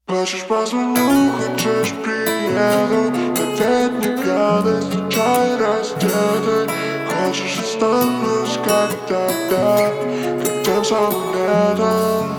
Хочешь, позвоню, хочешь, приеду. Опять не пьяный, встречай раздетый. Хочешь, останусь, как тогда, как тем самым летом.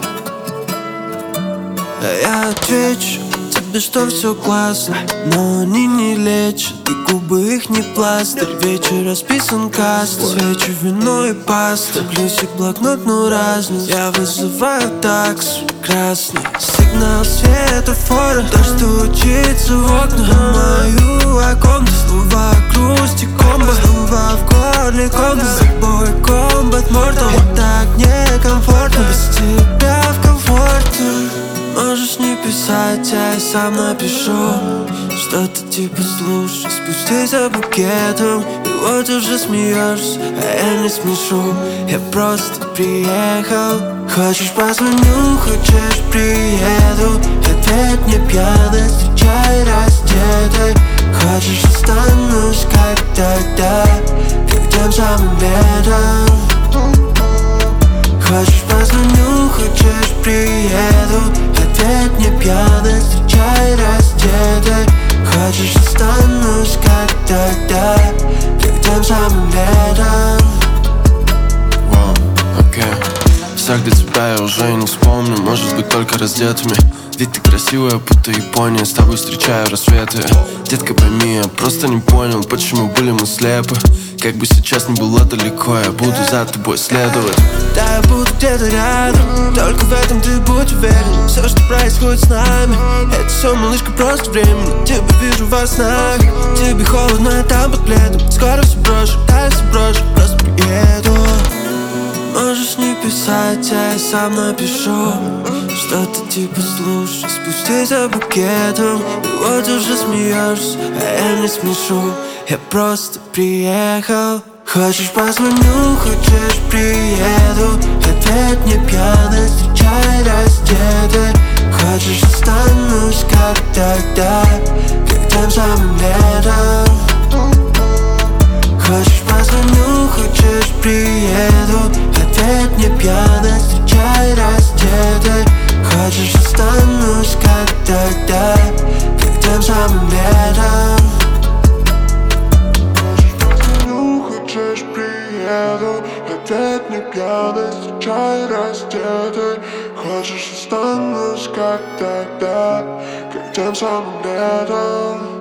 Я отвечу тебе, что все классно, но они не лечат, и губы их не пластырь. Вечер расписан каст, свечи, вино и паста, плюсик, блокнот, но разный. Я вызываю такс красный, сигнал светофора. Дождь стучится в окна, мою оконку. Слова грусти, комбо, снова в горле комбо. С тобой комбат мортал, и так некомфортно без тебя в комфорте. Можешь не писать, я сам напишу что-то типа: слушай, спустись за букетом. И вот уже смеешься, а я не смешу. Я просто приехал. Хочешь, позвоню, хочешь, приеду. Опять не пьяный, встречай раздетый. Хочешь, останусь, как тогда, как тем самым летом. Хочешь, позвоню, хочешь, приеду. Опять не пьяный, встречай раздетый. Хочешь, останусь, как тогда, как тем самым летом. Все, где тебя я уже не вспомню. Может быть, только раздетыми. Ведь ты красивая, будто Япония. С тобой встречаю рассветы. Детка, пойми, я просто не понял, почему были мы слепы. Как бы сейчас не было далеко, я буду за тобой следовать. Да, я буду где-то рядом, только в этом ты будь уверен. Все, что происходит с нами, это все, малышка, просто временно. Тебя вижу во снах, тебе холодно, я там под пледом. Скоро все брошу, да, я все брошу, просто приеду. Можешь не писать, я сам напишу что-то типа: слушай, спустись за букетом. И вот уже смеешься, а я не смешу. Я просто приехал. Хочешь, позвоню, хочешь, приеду. Опять не пьяный, встречай раздетый. Хочешь, останусь, как тогда, как тем самым летом. Хочешь, позвоню, хочешь, приеду. Опять не пьяный, встречай раздетый. Хочешь, останусь, как тогда, как тем самым летом. Хочешь, приеду. Опять не пьяный, встречай раздетый. Хочешь, останусь, как тогда, как тем самым летом.